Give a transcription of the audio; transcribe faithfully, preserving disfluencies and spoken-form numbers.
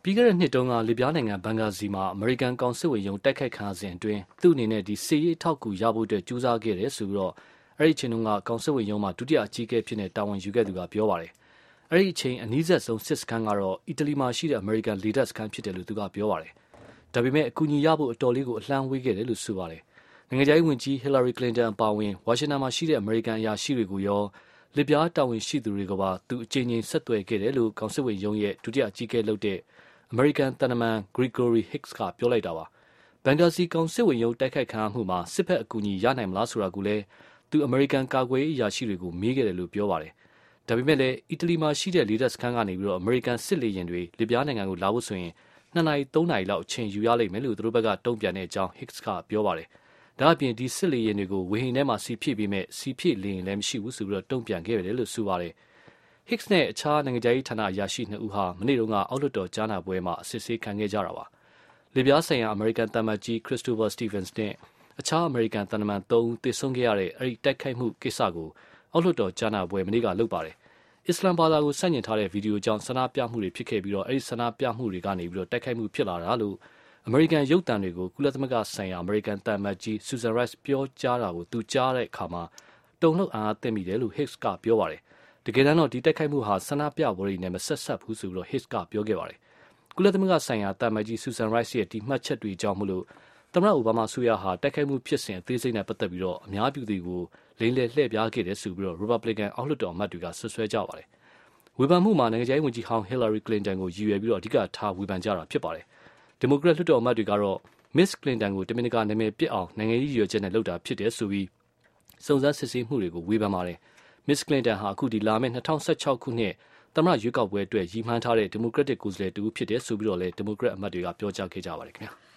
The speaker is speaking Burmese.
ပြီးခဲ့တဲ့နှစ်တုန်းကလီဗျားနိုင်ငံဘန်ဂါဇီမှာအမေရိကန်ကောင်စစ်ဝင်ရုံးတိုက်ခိုက်ခံရစဉ်အတွင်းသူ့အနေနဲ့ဒီစစ်ရေးထောက်ကူရဖို့အတွက်ကြိုးစားခဲ့တယ်ဆိုပြီးတော့အဲ့ဒီအချိန်တုန်းကကောင်စစ်ဝင်ရုံးမှာဒုတိယအကြီးအကဲဖြစ်နေတာဝန်ယူခဲ့သူကပြောပါတယ်။အဲ့ဒီအချိန်အနီးစပ်ဆုံးစစ်စခန်းကတော့အီတလီမှာရှိတဲ့အမေရိကန်လေတပ်စခန်းဖြစ်တယ်လို့သူကပြောပါတယ်။ဒါပေမဲ့အကူအညီရဖို့အတော်လေးကိုအလှမ်းဝေးခဲ့တယ်လို့ဆိုပါတယ်။နိုင်ငံခြားရေးဝန်ကြီးဟီလာရီကလင်တန်အပါအဝင်ဝါရှင်တန်မှာရှိတဲ့အမေရိကန်အရာရှိတွေကိုရောလီဗျားတာဝန်ရှိသူတွေကပါသူအကြိမ်ကြိမ်ဆက်သွယ်ခဲ့တယ်လို့ကောင်စစ်ဝင်ရုံးရဲ့ဒုတိယအကြီးအကဲလုပ်တဲ့အမေရိကန်တန်တမန် Gregory Hicks ကပြောလိုက်တာပါ။ဘန်ဂါဇီကောင်စစ်ဝင်ရုံးတိုက်ခိုက်ခံရမှုမှာစစ်ဖက်အကူအညီရနိုင်မလားဆိုတာကိုလည်းသူအမေရိကန်ကာကွယ်ရေးအရာရှိတွေကိုမေးခဲ့တယ်လို့ပြောပါတယ်။ဒါပေမဲ့လည်းအီတလီမှာရှိတဲ့လေတပ်စခန်းကနေပြီးတော့အမေရိကန်စစ်လေယာဉ်တွေလီဗျားနိုင်ငံကိုလာဖို့ဆိုရင်နှစ်နာရီသုံးနာရီလောက်အချိန်ယူရလိမ့်မယ်လို့သူတို့ဘက်ကတုံ့ပြန်တဲ့အကြောင်း Hicks ကပြောပါတယ်။ဒါအပြင်ဒီစစ်လေယာဉ်တွေကိုဝေဟင်ထဲမှာစီဖြည့်ပြီးမဲ့စီဖြည့်လေယာဉ်လည်းမရှိဘူးဆိုပြီးတော့တုံ့ပြန်ခဲ့တယ်လို့ဆိုပါတယ်။ Hicks နဲ့အခြားနိုင်ငံခြားရေးဌာနအရာရှိနှစ်ဦးဟာမနေ့တုန်းကအောက်လွှတ်တော်ကြားနာပွဲမှာအစစ်ဆေးခံခဲ့ကြတာပါ။လီဗျားဆိုင်ရာအမေရိကန်တမန်ကြီး Christopher Stevens နဲ့အခြားအမေရိကန်တန်တမန်သုံးဦးသေဆုံးခဲ့ရတဲ့အဲဒီတိုက်ခိုက်မှုကိစ္စကိုအောက်လွှတ်တော်ကြားနာပွဲမနေ့ကလုပ်ပါတယ်။အစ္စလမ်ဘာသာကိုဆန့်ကျင်ထားတဲ့ဗီဒီယိုကြောင့်ဆန္ဒပြမှုတွေဖြစ်ခဲ့ပြီးတော့အဲဒီဆန္ဒပြမှုတွေကနေပြီးတော့တိုက်ခိုက်မှုဖြစ်လာတာလို့အမေရိကန်ရုပ်သံတွေကိုကုလသမဂ္ဂဆိုင်ရာအမေရိကန်တမန်ကြီး Susan Rice ပြောကြားတာကိုသူကြားတဲ့အခါမှာတုန်လှုပ်အားအသင့်မိတယ်လို့ Hicks ကပြောပါတယ်။တကယ်တမ်းတော့ဒီတိုက်ခိုက်မှုဟာဆန္ဒပြပွဲတွေနဲ့မဆက်ဆက်ဘူးဆိုပြီးတော့ Hicks ကပြောခဲ့ပါတယ်။ကုလသမဂ္ဂဆိုင်ရာတမန်ကြီး Susan Rice ရဲ့ဒီမှတ်ချက်တွေကြောင့်မလို့သမ္မတအိုဘားမားဆိုရဟာတိုက်ခိုက်မှုဖြစ်စဉ်အသေးစိတ်နဲ့ပတ်သက်ပြီးတော့အများပြည်သူကိုလိမ်လည်လှည့်ပြားခဲ့တယ်ဆိုပြီးတော့ Republican အောက်လွှတ်တော်အမတ်တွေကဆွဆွဲကြပါတယ်။ဝေဖန်မှုမှာနိုင်ငံခြားရေးဝန်ကြီးဟောင်း Hillary Clinton ကိုရည်ရွယ်ပြီးတော့အဓိကထားဝေဖန်ကြတာဖြစ်ပါတယ်။ Democrat လွှတ်တော်အမတ်တွေကတော့ Miss Clinton ကိုတမင်တကာနာမည်ပစ်အောင်နိုင်ငံရေးရည်ရွယ်ချက်နဲ့လုပ်တာဖြစ်တယ်ဆိုပြီးစုံစမ်းစစ်ဆေးမှုတွေကိုဝေဖန်ပါတယ်။ Miss Clinton ဟာအခုဒီလာမယ့်၂၀၁၆ခုနှစ်သမ္မတရွေးကောက်ပွဲအတွက်ရည်မှန်းထားတဲ့ Democratic ကိုယ်စားလှယ်တူဖြစ်တယ်ဆိုပြီးတော့လည်း Democrat အမတ်တွေကပြောကြားခဲ့ကြပါတယ်ခင်ဗျာ။